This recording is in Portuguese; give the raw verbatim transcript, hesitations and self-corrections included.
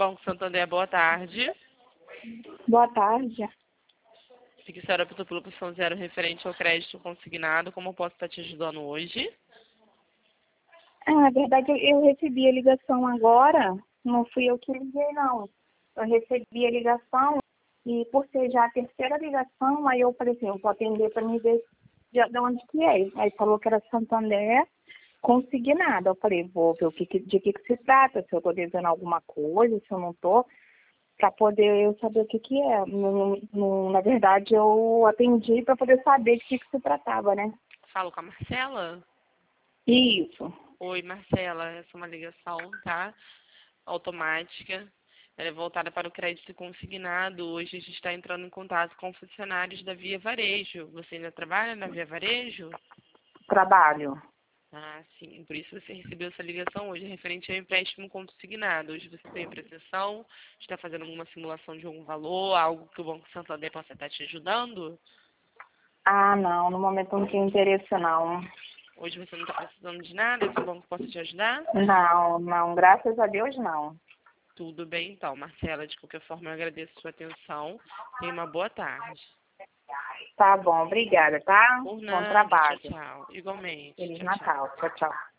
Banco Santander, boa tarde. Boa tarde. Aqui a senhora optou pela opção zero referente ao crédito consignado. Como eu posso estar te ajudando hoje? Ah, na verdade, eu eu recebi a ligação agora, não fui eu que liguei, não. Eu recebi a ligação e por ser já a terceira ligação, aí eu falei assim, eu vou atender para me ver de, de onde que é. Aí falou que era Santander consignado. Eu falei, vou ver o que, que- de que, que se trata, se eu estou devendo alguma coisa, se eu não estou, para poder eu saber o que, que é. No- no- na verdade, eu atendi para poder saber de que, que se tratava, né? Falo com a Marcela? Isso. Oi, Marcela. Essa é uma ligação, tá? Automática. Ela é voltada para o crédito consignado. Hoje a gente está entrando em contato com funcionários da Via Varejo. Você ainda trabalha na Via Varejo? Trabalho. Ah, sim. Por isso você recebeu essa ligação hoje, referente ao empréstimo consignado. Hoje você tem pretensão de estar fazendo alguma simulação de algum valor, algo que o Banco Santander possa estar te ajudando? Ah, não, no momento eu não tenho interesse, não. Hoje você não está precisando de nada que o banco possa te ajudar? Não, não, graças a Deus, não. Tudo bem, então, Marcela. De qualquer forma, eu agradeço a sua atenção. Tenha uma boa tarde. Tá bom, obrigada, tá? Por Bom nada. Tchau, trabalho. tchau. Igualmente. Feliz Tchau, tchau. Natal. Tchau, tchau.